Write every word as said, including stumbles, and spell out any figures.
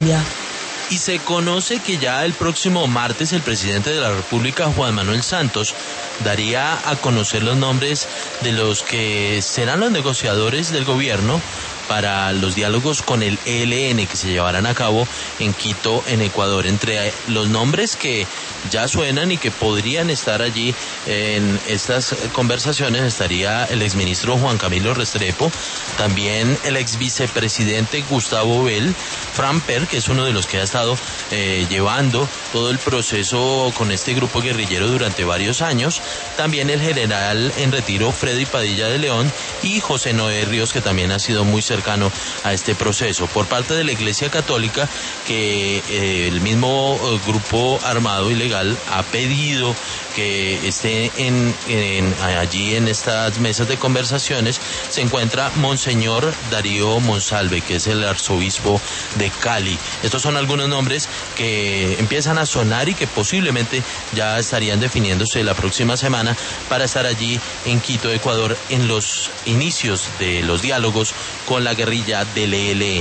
Y se conoce que ya el próximo martes el presidente de la República, Juan Manuel Santos, daría a conocer los nombres de los que serán los negociadores del gobierno para los diálogos con el E L N que se llevarán a cabo en Quito, en Ecuador. Entre los nombres que ya suenan y que podrían estar allí en estas conversaciones estaría el exministro Juan Camilo Restrepo, también el exvicepresidente Gustavo Bell, Framper, que es uno de los que ha estado eh, llevando todo el proceso con este grupo guerrillero durante varios años, también el general en retiro Freddy Padilla de León y José Noé Ríos, que también ha sido muy cercano a este proceso. Por parte de la Iglesia Católica, que eh, el mismo eh, grupo armado ilegal ha pedido que esté en, en, allí en estas mesas de conversaciones, se encuentra Monseñor Darío Monsalve, que es el arzobispo de Cali. Estos son algunos nombres que empiezan a sonar y que posiblemente ya estarían definiéndose la próxima semana para estar allí en Quito, Ecuador, en los inicios de los diálogos con la guerrilla del E L N.